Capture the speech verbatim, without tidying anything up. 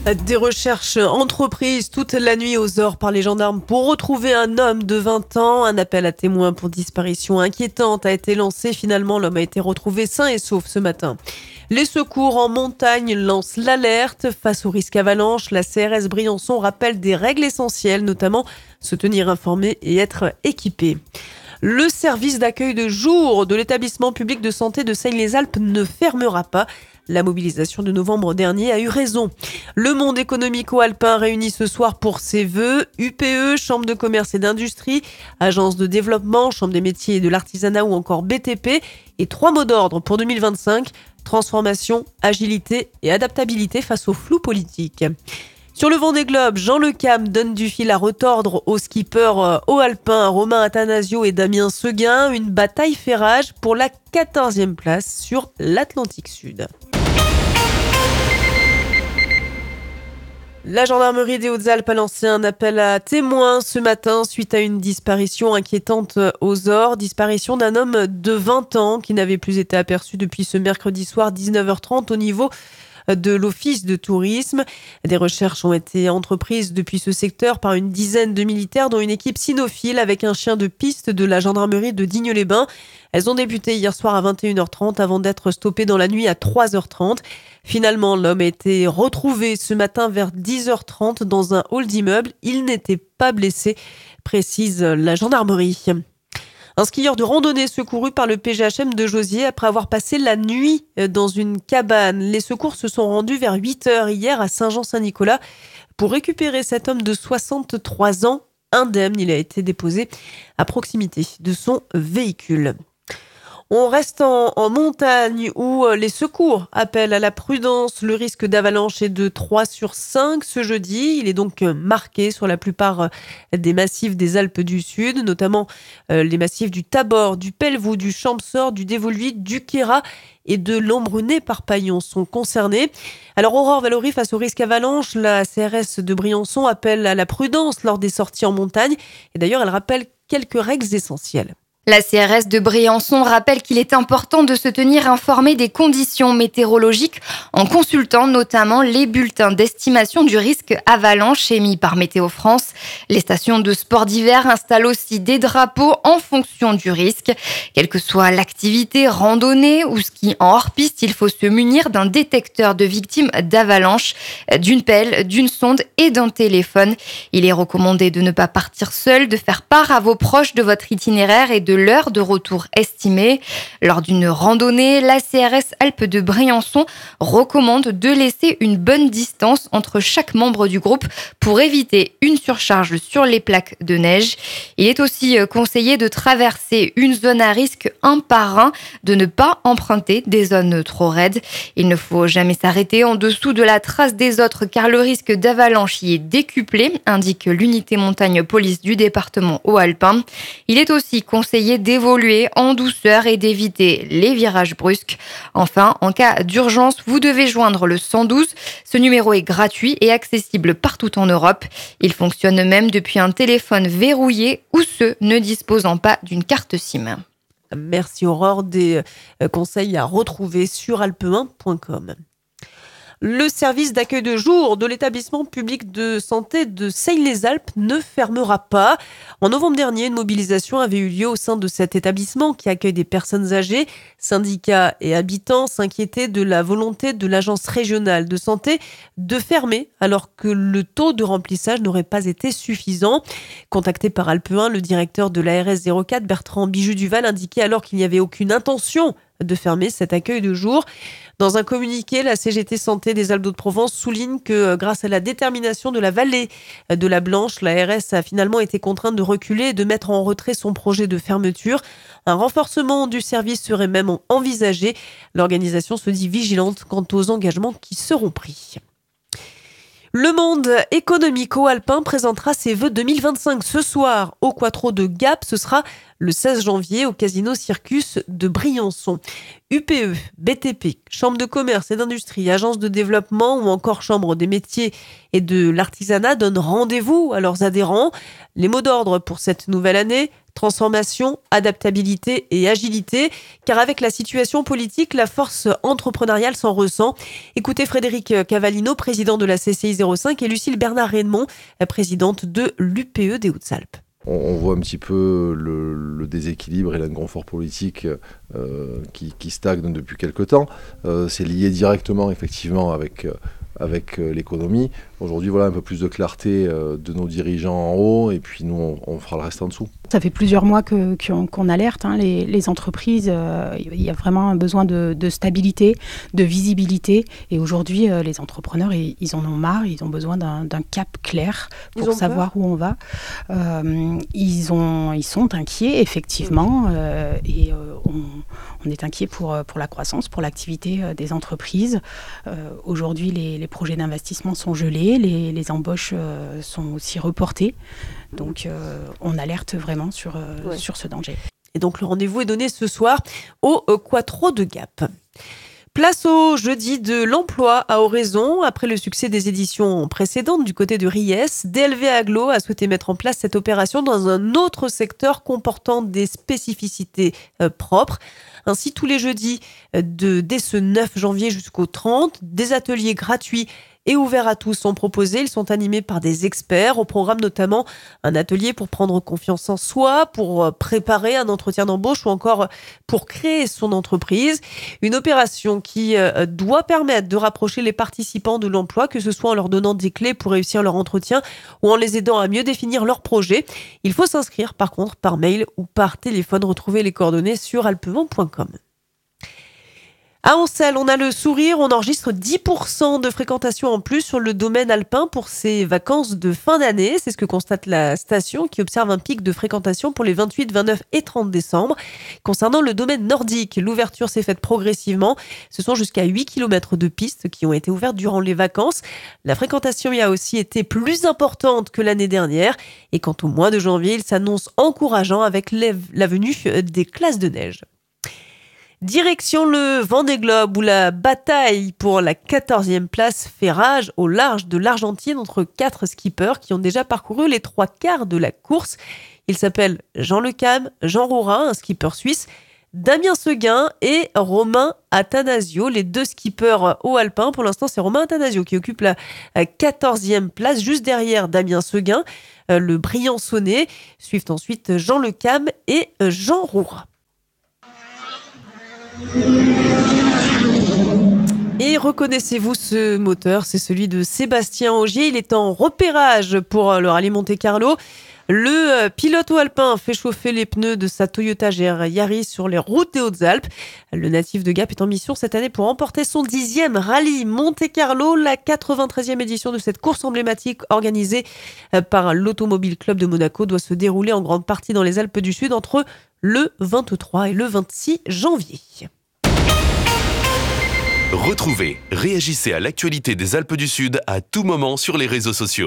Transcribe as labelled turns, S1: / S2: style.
S1: Des recherches entreprises toute la nuit aux Ors par les gendarmes pour retrouver un homme de vingt ans. Un appel à témoins pour disparition inquiétante a été lancé. Finalement, l'homme a été retrouvé sain et sauf ce matin. Les secours en montagne lancent l'alerte. Face au risque avalanche, la C R S Briançon rappelle des règles essentielles, notamment se tenir informé et être équipé. Le service d'accueil de jour de l'établissement public de santé de Seine-les-Alpes ne fermera pas. La mobilisation de novembre dernier a eu raison. Le monde économico-alpin réuni ce soir pour ses vœux. U P E, Chambre de commerce et d'industrie, Agence de développement, Chambre des métiers et de l'artisanat ou encore B T P. Et trois mots d'ordre pour deux mille vingt-cinq, transformation, agilité et adaptabilité face au flou politique. Sur le Vendée Globe, Jean Le Cam donne du fil à retordre aux skippers haut alpins Romain Attanasio et Damien Seguin. Une bataille fait rage pour la quatorzième place sur l'Atlantique Sud. La gendarmerie des Hautes-Alpes a lancé un appel à témoins ce matin suite à une disparition inquiétante aux Ors. Disparition d'un homme de vingt ans qui n'avait plus été aperçu depuis ce mercredi soir dix-neuf heures trente au niveau de l'office de tourisme. Des recherches ont été entreprises depuis ce secteur par une dizaine de militaires dont une équipe cynophile avec un chien de piste de la gendarmerie de Digne-les-Bains. Elles ont débuté hier soir à vingt et une heures trente avant d'être stoppées dans la nuit à trois heures trente. Finalement, l'homme a été retrouvé ce matin vers dix heures trente dans un hall d'immeuble. Il n'était pas blessé, précise la gendarmerie. Un skieur de randonnée secouru par le P G H M de Josier après avoir passé la nuit dans une cabane. Les secours se sont rendus vers huit heures hier à Saint-Jean-Saint-Nicolas pour récupérer cet homme de soixante-trois ans indemne. Il a été déposé à proximité de son véhicule. On reste en, en montagne où les secours appellent à la prudence. Le risque d'avalanche est de trois sur cinq ce jeudi. Il est donc marqué sur la plupart des massifs des Alpes du Sud, notamment les massifs du Tabor, du Pelvoux, du Champsaur, du Dévoluy, du Queyras et de l'Embrunet-Parpaillon sont concernés. Alors Aurore Valory, face au risque avalanche, la C R S de Briançon appelle à la prudence lors des sorties en montagne. Et d'ailleurs, elle rappelle quelques règles essentielles.
S2: La C R S de Briançon rappelle qu'il est important de se tenir informé des conditions météorologiques en consultant notamment les bulletins d'estimation du risque avalanche émis par Météo France. Les stations de sport d'hiver installent aussi des drapeaux en fonction du risque. Quelle que soit l'activité, randonnée ou ski en hors-piste, il faut se munir d'un détecteur de victimes d'avalanche, d'une pelle, d'une sonde et d'un téléphone. Il est recommandé de ne pas partir seul, de faire part à vos proches de votre itinéraire et de l'heure de retour estimée. Lors d'une randonnée, la C R S Alpes de Briançon recommande de laisser une bonne distance entre chaque membre du groupe pour éviter une surcharge sur les plaques de neige. Il est aussi conseillé de traverser une zone à risque un par un, de ne pas emprunter des zones trop raides. Il ne faut jamais s'arrêter en dessous de la trace des autres car le risque d'avalanche y est décuplé, indique l'unité montagne police du département haut-alpin. Il est aussi conseillé d'évoluer en douceur et d'éviter les virages brusques. Enfin, en cas d'urgence, vous devez joindre le cent douze. Ce numéro est gratuit et accessible partout en Europe. Il fonctionne même depuis un téléphone verrouillé ou ceux ne disposant pas d'une carte SIM.
S1: Merci Aurore, des conseils à retrouver sur alpe un point com. Le service d'accueil de jour de l'établissement public de santé de Seine-les-Alpes ne fermera pas. En novembre dernier, une mobilisation avait eu lieu au sein de cet établissement qui accueille des personnes âgées. Syndicats et habitants s'inquiétaient de la volonté de l'agence régionale de santé de fermer alors que le taux de remplissage n'aurait pas été suffisant. Contacté par Alpe un, le directeur de l'A R S zéro quatre, Bertrand Bijou-Duval, indiquait alors qu'il n'y avait aucune intention de fermer cet accueil de jour. Dans un communiqué, la C G T Santé des Alpes-de-Haute-Provence souligne que grâce à la détermination de la vallée de la Blanche, l'A R S a finalement été contrainte de reculer et de mettre en retrait son projet de fermeture. Un renforcement du service serait même envisagé. L'organisation se dit vigilante quant aux engagements qui seront pris. Le monde économico-alpin présentera ses vœux deux mille vingt-cinq ce soir au Quattro de Gap. Ce sera le seize janvier au Casino Circus de Briançon. U P E, B T P, Chambre de commerce et d'industrie, Agence de développement ou encore Chambre des métiers et de l'artisanat donnent rendez-vous à leurs adhérents. Les mots d'ordre pour cette nouvelle année: Transformation, adaptabilité et agilité, car avec la situation politique, la force entrepreneuriale s'en ressent. Écoutez Frédéric Cavallino, président de la C C I zéro cinq, et Lucille Bernard-Redmond, présidente de l'U P E des Hautes-Alpes.
S3: On voit un petit peu le, le déséquilibre et l'inconfort politique euh, qui, qui stagne depuis quelque temps. Euh, c'est lié directement, effectivement, avec, euh, avec euh, l'économie. Aujourd'hui, voilà un peu plus de clarté euh, de nos dirigeants en haut, et puis nous, on, on fera le reste en dessous.
S4: Ça fait plusieurs mois que, qu'on, qu'on alerte hein, les, les entreprises. Euh, il y a vraiment un besoin de, de stabilité, de visibilité. Et aujourd'hui, euh, les entrepreneurs, ils, ils en ont marre. Ils ont besoin d'un, d'un cap clair pour savoir peur. où on va. Euh, ils, ont, ils sont inquiets, effectivement. Euh, et euh, on, on est inquiet pour, pour la croissance, pour l'activité euh, des entreprises. Euh, aujourd'hui, les, les projets d'investissement sont gelés. Les, les embauches euh, sont aussi reportées. Donc, euh, on alerte vraiment sur, euh, ouais. sur ce danger.
S1: Et donc, le rendez-vous est donné ce soir au Quattro de Gap. Place au jeudi de l'emploi à Oraison. Après le succès des éditions précédentes du côté de Riez, D L V Aglo a souhaité mettre en place cette opération dans un autre secteur comportant des spécificités euh, propres. Ainsi, tous les jeudis, de, dès ce neuf janvier jusqu'au trente, des ateliers gratuits et ouverts à tous sont proposés. Ils sont animés par des experts. Au programme notamment un atelier pour prendre confiance en soi, pour préparer un entretien d'embauche ou encore pour créer son entreprise. Une opération qui doit permettre de rapprocher les participants de l'emploi, que ce soit en leur donnant des clés pour réussir leur entretien ou en les aidant à mieux définir leur projet. Il faut s'inscrire par contre par mail ou par téléphone. Retrouvez les coordonnées sur alpevent point com. À Ancelles, on a le sourire, on enregistre dix pour cent de fréquentation en plus sur le domaine alpin pour ses vacances de fin d'année. C'est ce que constate la station qui observe un pic de fréquentation pour les vingt-huit, vingt-neuf et trente décembre. Concernant le domaine nordique, l'ouverture s'est faite progressivement. Ce sont jusqu'à huit kilomètres de pistes qui ont été ouvertes durant les vacances. La fréquentation y a aussi été plus importante que l'année dernière. Et quant au mois de janvier, il s'annonce encourageant avec la venue des classes de neige. Direction le Vendée Globe où la bataille pour la quatorzième place fait rage au large de l'Argentine entre quatre skippers qui ont déjà parcouru les trois quarts de la course. Ils s'appellent Jean Le Cam, Jean Roura, un skipper suisse, Damien Seguin et Romain Attanasio, les deux skippers haut alpin. Pour l'instant, c'est Romain Attanasio qui occupe la quatorzième place, juste derrière Damien Seguin. Le Briançonnais suivent ensuite Jean Le Cam et Jean Roura. Et reconnaissez-vous ce moteur, c'est celui de Sébastien Ogier. Il est en repérage pour le rallye Monte-Carlo. Le pilote alpin fait chauffer les pneus de sa Toyota G R Yaris sur les routes des Hautes-Alpes. Le natif de Gap est en mission cette année pour remporter son dixième rallye Monte-Carlo, la quatre-vingt-treizième édition de cette course emblématique organisée par l'Automobile Club de Monaco doit se dérouler en grande partie dans les Alpes du Sud entre le vingt-trois et le vingt-six janvier.
S5: Retrouvez, réagissez à l'actualité des Alpes du Sud à tout moment sur les réseaux sociaux.